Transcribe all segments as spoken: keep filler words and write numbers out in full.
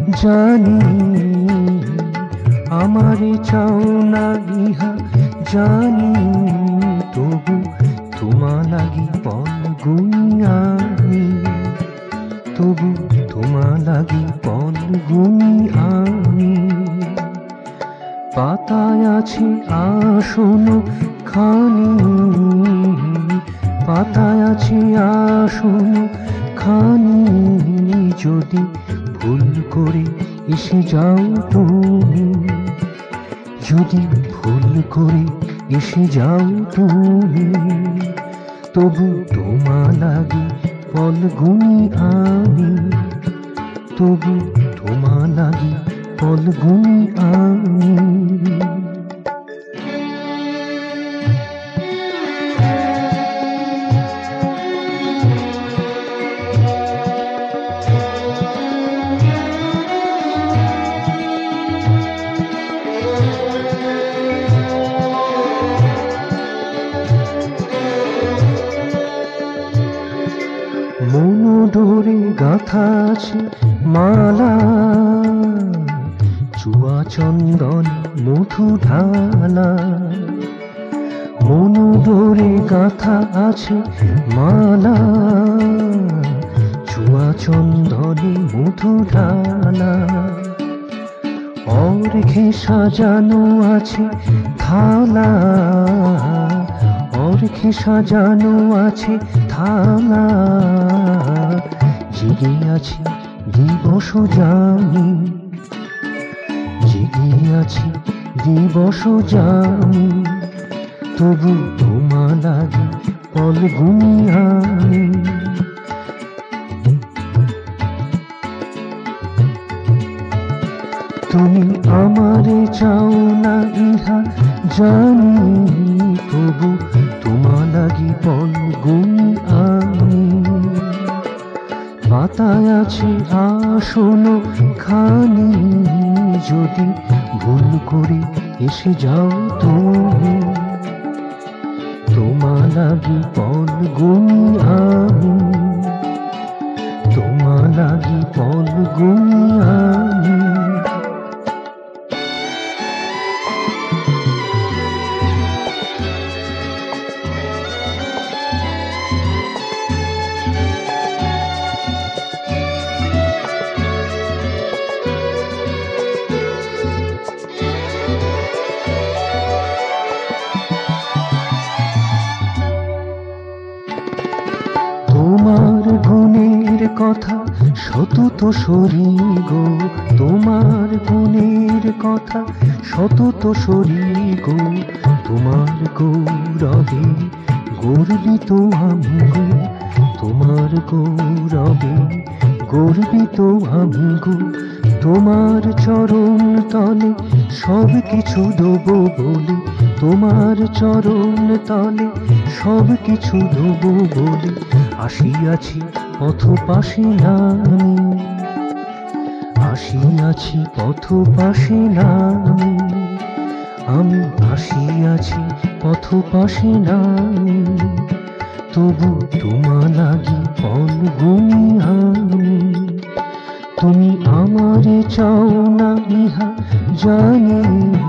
জানি আমারে চাও না ইহা জানি, তবু তোমা লাগি পল গুনি আমি, তবু তোমা লাগি পল গুনি আমি। পাতায় আছে আসন খানি, পাতায় আছে আসন খানি, যদি ভুল করে এসে যাও তুমি, যদি ভুল করে এসে যাও তুমি, তবু তোমা লাগি পল গুনি আমি, তবু তোমা লাগি পল গুনি আমি। মনোডোরে গাথা আছে মালা, চুয়া চন্দন মধু ঢালা। মনোডোরে গাথা আছে মালা, চুয়া চন্দনে মধু ঢালা। অর্ঘে সাজানো আছে থালা, অর্ঘে সাজানো আছে থালা। জেগে আছি দিবস জানি, জেগে আছি দিবস জানি, তবু তোমা লাগি পল গুনি আমি। তুমি আমারে চাও না ইহা জানি, তবু তোমা লাগি পল গুনি আমি। পাতায় আছে আসন খানি, যদি ভুল করে এসে যাও তুমি, তোমা লাগি পল গুনি আমি, তোমা লাগি পল গুনি আমি। তোমার গুণের কথা সতত সরি গো, তোমার গুণের কথা সতত সরি গো। তোমার গৌরবে গর্বিত আমি গো, তোমার গৌরবে গর্বিত আমি গো। তোমার চরণ তলে সব কিছু দেবো বলে, তোমার চরণ তলে সব কিছু দেবো বলে। আসিয়াছি পথ পাশে নামি, আসিয়াছি পথ পাশে নামি, আমি আসিয়াছি পথ পাশে নামি, তবু তোমা লাগি পল গুনি আমি। তুমি আমারে চাও না ইহা জানি,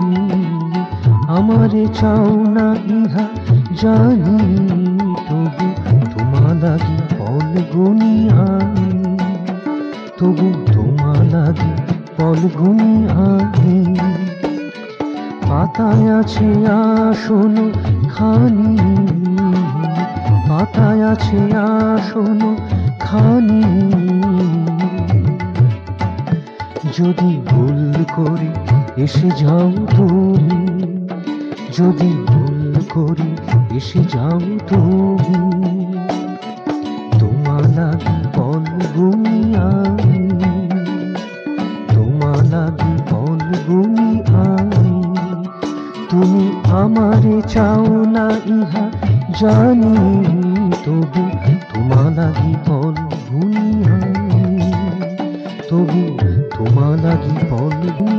আমারে চাও না ইহা জানি, তবু তোমা লাগি পল গুনি আমি, তবু তোমা লাগি পল গুনি আমি। পাতায় আছে আসন খানি, পাতায় আছে আসন খানি, যদি ভুল করে এসে যাও তুমি, যদি ভুল করে এসে যাও তুমি, তোমা লাগি পল গুনি আমি, তোমা লাগি পল গুনি আমি। তুমি আমারে চাও না ইহা জানি, তবু তোমা লাগি পল গুনি আমি, তবু তোমা লাগি পল গুনি।